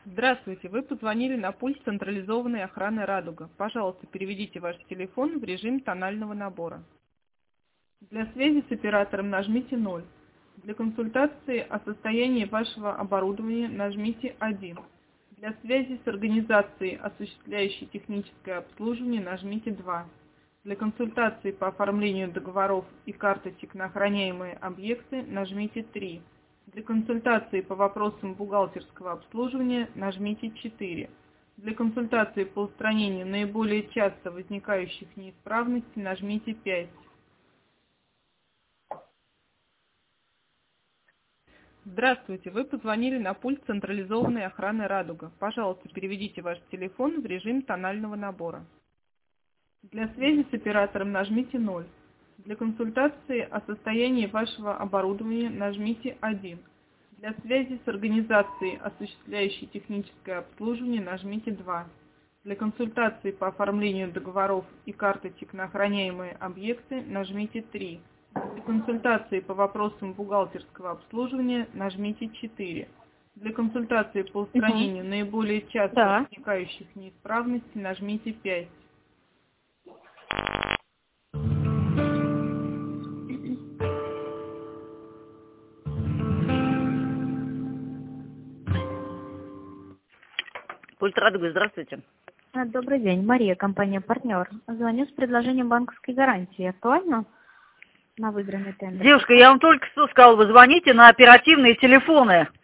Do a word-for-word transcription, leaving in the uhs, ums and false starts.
Здравствуйте, вы позвонили на пульт централизованной охраны «Радуга». Пожалуйста, переведите ваш телефон в режим тонального набора. Для связи с оператором нажмите ноль. Для консультации о состоянии вашего оборудования нажмите один. Для связи с организацией, осуществляющей техническое обслуживание, нажмите два. Для консультации по оформлению договоров и карточек на охраняемые объекты нажмите три. Для консультации по вопросам бухгалтерского обслуживания нажмите четыре. Для консультации по устранению наиболее часто возникающих неисправностей нажмите пять. Здравствуйте, вы позвонили на пульт централизованной охраны «Радуга». Пожалуйста, переведите ваш телефон в режим тонального набора. Для связи с оператором нажмите ноль. Для консультации о состоянии вашего оборудования нажмите один. Для связи с организацией, осуществляющей техническое обслуживание, нажмите два. Для консультации по оформлению договоров и карточек на охраняемые объекты нажмите три. Для консультации по вопросам бухгалтерского обслуживания нажмите четыре. Для консультации по устранению Угу. наиболее часто Да. возникающих неисправностей нажмите пять. Пульт «Радуга», здравствуйте. А, Добрый день, Мария, компания «Партнер». Звоню с предложением банковской гарантии. Актуально на выигранный тендер? Девушка, я вам только что сказала, вы звоните на оперативные телефоны.